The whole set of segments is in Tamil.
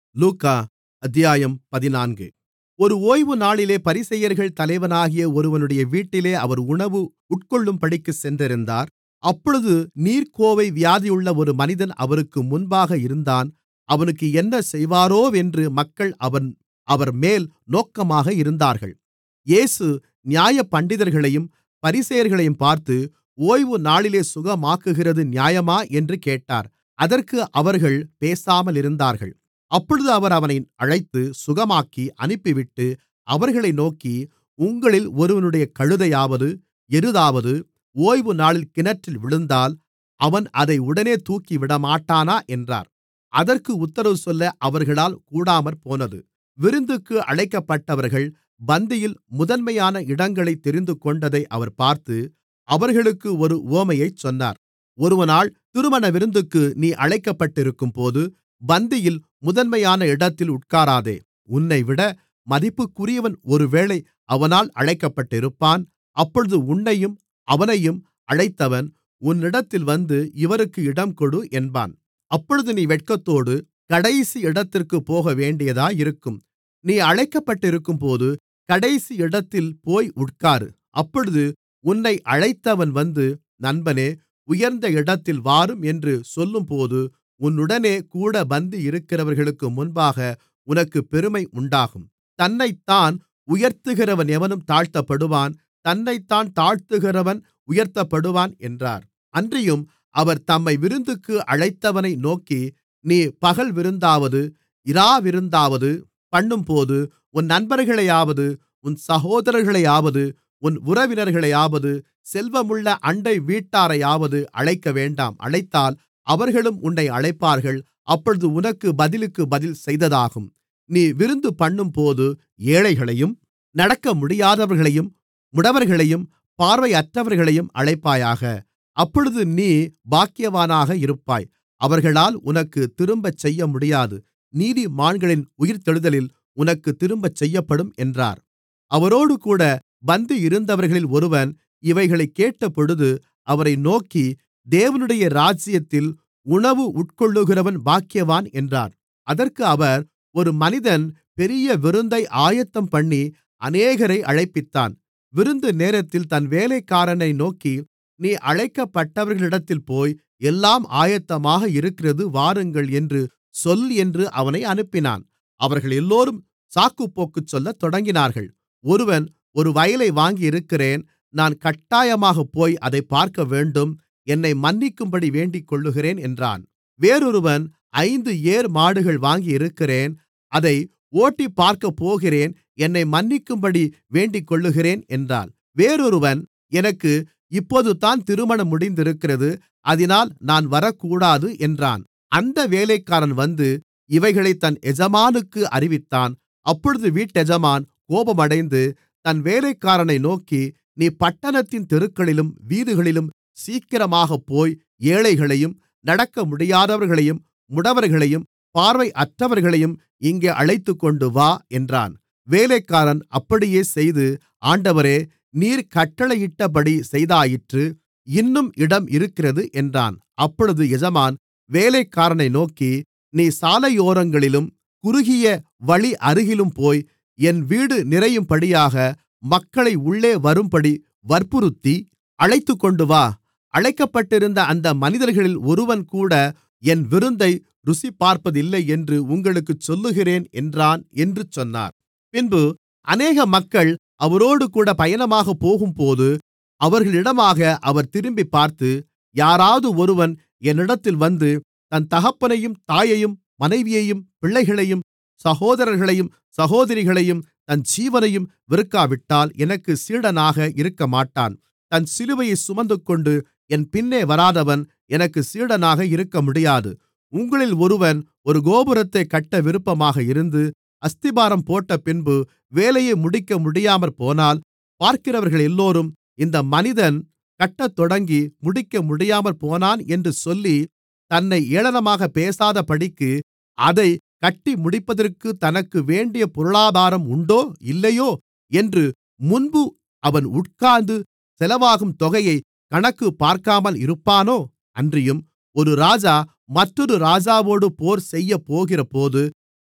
லூக்கா அத்தியாயம் 14. ஒரு ஓய்வு நாளிலே பரிசேயர்கள் தலைவனாகிய ஒருவனுடைய வீட்டிலே அவர் உணவு உட்கொள்ளும்படிக்குச் சென்றிருந்தார். அப்பொழுது நீர்க்கோவை வியாதியுள்ள ஒரு மனிதன் அவருக்கு முன்பாக இருந்தான். அவனுக்கு என்ன செய்வாரோவென்று மக்கள் அவர்மேல் நோக்கமாக இருந்தார்கள். இயேசு நியாயப்பண்டிதர்களையும் பரிசேயர்களையும் பார்த்து, ஓய்வு நாளிலே சுகமாக்குகிறது நியாயமா என்று கேட்டார். அதற்கு அவர்கள் பேசாமலிருந்தார்கள். அப்பொழுது அவர் அவனை அழைத்து சுகமாக்கி அனுப்பிவிட்டு அவர்களை நோக்கி, உங்களில் ஒருவனுடைய கழுதையாவது எருதாவது ஓய்வு நாளில் கிணற்றில் விழுந்தால் அவன் அதை உடனே தூக்கிவிடமாட்டானா என்றார். அதற்கு உத்தரவு சொல்ல அவர்களால் கூடாமற்போனது. விருந்துக்கு அழைக்கப்பட்டவர்கள் பந்தியில் முதன்மையான இடங்களைத் தெரிந்துகொண்டதை அவர் பார்த்து அவர்களுக்கு ஒரு உவமையைச் சொன்னார். ஒருவனால் திருமண விருந்துக்கு நீ அழைக்கப்பட்டிருக்கும்போது பந்தியில் முதன்மையான இடத்தில் உட்காராதே. உன்னைவிட மதிப்புக்குரியவன் ஒருவேளை அவனால் அழைக்கப்பட்டிருப்பான். அப்பொழுது உன்னையும் அவனையும் அழைத்தவன் உன்னிடத்தில் வந்து, இவருக்கு இடம்கொடு என்பான். அப்பொழுது நீ வெட்கத்தோடு கடைசி இடத்திற்குப் போகவேண்டியதாயிருக்கும். நீ அழைக்கப்பட்டிருக்கும்போது கடைசி இடத்தில் போய் உட்காரு. அப்பொழுது உன்னை அழைத்தவன் வந்து, நண்பனே, உயர்ந்த இடத்தில் வாரும் என்று சொல்லும்போது உன்னுடனே கூட பந்தியிருக்கிறவர்களுக்கு முன்பாக உனக்குப் பெருமை உண்டாகும். தன்னைத்தான் உயர்த்துகிறவன் எவனும் தாழ்த்தப்படுவான், தன்னைத்தான் தாழ்த்துகிறவன் உயர்த்தப்படுவான் என்றார். அன்றியும் அவர் தம்மை விருந்துக்கு அழைத்தவனை நோக்கி, நீ பகல் விருந்தாவது இராவிருந்தாவது பண்ணும்போது உன் நண்பர்களையாவது உன் சகோதரர்களையாவது உன் உறவினர்களையாவது செல்வமுள்ள அண்டை வீட்டாரையாவது அழைக்கவேண்டாம். அழைத்தால் அவர்களும் உன்னை அழைப்பார்கள். அப்பொழுது உனக்கு பதிலுக்கு பதில் செய்ததாகும். நீ விருந்து பண்ணும்போது ஏழைகளையும் நடக்க முடியாதவர்களையும் முடவர்களையும் பார்வையற்றவர்களையும் அழைப்பாயாக. அப்பொழுது நீ பாக்கியவானாக இருப்பாய். அவர்களால் உனக்குத் திரும்பச் செய்யமுடியாது. நீதிமான்களின் உயிர்த்தெழுதலில் உனக்குத் திரும்பச் செய்யப்படும் என்றார். அவரோடுகூட பந்தியிருந்தவர்களில் ஒருவன் இவைகளைக் கேட்டபொழுது அவரை நோக்கி, தேவனுடைய ராஜ்யத்தில் உணவு உட்கொள்ளுகிறவன் பாக்கியவான் என்றார். அதற்கு அவர், ஒரு மனிதன் பெரிய விருந்தை ஆயத்தம்பண்ணி அநேகரை அழைப்பித்தான். விருந்து நேரத்தில் தன் வேலைக்காரனை நோக்கி, நீ அழைக்கப்பட்டவர்களிடத்தில் போய், எல்லாம் ஆயத்தமாக இருக்கிறது, வாருங்கள் என்று சொல் என்று அவனை அனுப்பினான். அவர்கள் எல்லோரும் சாக்குப்போக்கு சொல்லத் தொடங்கினார்கள். ஒருவன், ஒரு வயலை வாங்கியிருக்கிறேன், நான் கட்டாயமாகப் போய் அதைப் பார்க்கவேண்டும், என்னை மன்னிக்கும்படி வேண்டிக்கொள்ளுகிறேன் என்றான். வேறொருவன், 5 ஏர்மாடுகள் வாங்கியிருக்கிறேன், அதை ஓட்டிப் பார்க்கப்போகிறேன், என்னை மன்னிக்கும்படி வேண்டிக்கொள்ளுகிறேன் என்றான். வேறொருவன், எனக்கு இப்போதுதான் திருமணம் முடிந்திருக்கிறது, அதினால் நான் வரக்கூடாது என்றான். அந்த வேலைக்காரன் வந்து இவைகளைத் தன் எஜமானுக்கு அறிவித்தான். அப்பொழுது வீட்டெஜமான் கோபமடைந்து தன் வேலைக்காரனை நோக்கி, நீ பட்டணத்தின் தெருக்களிலும் வீதிகளிலும் சீக்கிரமாகப் போய் ஏழைகளையும் நடக்க முடியாதவர்களையும் முடவர்களையும் பார்வையற்றவர்களையும் இங்கே அழைத்துக்கொண்டு வா என்றான். வேலைக்காரன் அப்படியே செய்து, ஆண்டவரே, நீர் கட்டளையிட்டபடி செய்தாயிற்று, இன்னும் இடம் இருக்கிறது என்றான். அப்பொழுது எஜமான் வேலைக்காரனை நோக்கி, நீ சாலையோரங்களிலும் குறுகிய வழி அருகிலும் போய் என் வீடு நிறையும்படியாக மக்களை உள்ளே வரும்படி வற்புறுத்தி அழைத்துக்கொண்டு வா. அழைக்கப்பட்டிருந்த அந்த மனிதர்களில் ஒருவன்கூட என் விருந்தை ருசிபார்ப்பதில்லை என்று உங்களுக்குச் சொல்லுகிறேன் என்றான் என்று சொன்னார். பின்பு அநேக மக்கள் அவரோடுகூட பயணமாகப் போகும்போது அவர்களிடமாக அவர் திரும்பிப் பார்த்து, யாராவது ஒருவன் என்னிடத்தில் வந்து தன் தகப்பனையும் தாயையும் மனைவியையும் பிள்ளைகளையும் சகோதரர்களையும் சகோதரிகளையும் தன் ஜீவனையும் வெறுக்காவிட்டால் எனக்குச் சீடனாக இருக்கமாட்டான். தன் சிலுவையைச் சுமந்துகொண்டு என் பின்னே வராதவன் எனக்குச் சீடனாக இருக்கமுடியாது. உங்களில் ஒருவன் ஒரு கோபுரத்தைக் கட்ட விருப்பமாக இருந்து அஸ்திபாரம் போட்டபின்பு வேலையை முடிக்க முடியாமற்போனால், பார்க்கிறவர்கள் எல்லோரும், இந்த மனிதன் கட்டத்தொடங்கி முடிக்க முடியாமற்போனான் என்று சொல்லி தன்னை ஏளனமாகப் பேசாதபடிக்கு அதைக் கட்டி முடிப்பதற்குத் தனக்கு வேண்டிய பொருளாதாரம் உண்டோ இல்லையோ என்று முன்பு அவன் உட்கார்ந்து செலவாகும் தொகையைக் கணக்கு பார்க்காமல் இருப்பானோ? அன்றியும் ஒரு ராஜா மற்றொரு ராஜாவோடு போர் செய்யப்போகிறபோது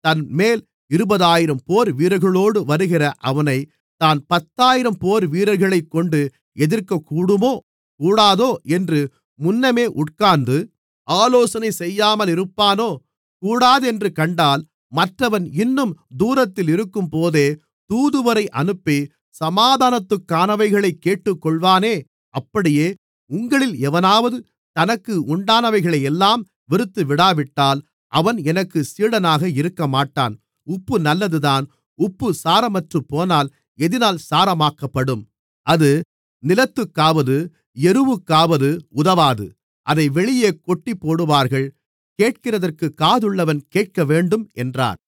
தன்மேல் 20,000 போர்வீரர்களோடு வருகிற அவனைத் தான் 10,000 போர்வீரர்களைக்கொண்டு எதிர்க்கக்கூடுமோ கூடாதோ என்று முன்னமே உட்கார்ந்து ஆலோசனை செய்யாமலிருப்பானோ கூடாதென்று கண்டால் மற்றவன் இன்னும் தூரத்தில் இருக்கும்போதே தூதுவரை அனுப்பி சமாதானத்துக்கானவைகளைக் கேட்டுக்கொள்வானே. அப்படியே உங்களில் எவனாவது தனக்கு உண்டானவைகளையெல்லாம் வெறுத்துவிடாவிட்டால் அவன் எனக்குச் சீடனாக இருக்கமாட்டான். உப்பு நல்லதுதான். உப்பு சாரமற்றுப்போனால் எதினால் சாரமாக்கப்படும்? அது நிலத்துக்காவது எருவுக்காவது உதவாது. அதை வெளியே கொட்டிப்போடுவார்கள். கேட்கிறதற்குக் காதுள்ளவன் கேட்கவேண்டும் என்றார்.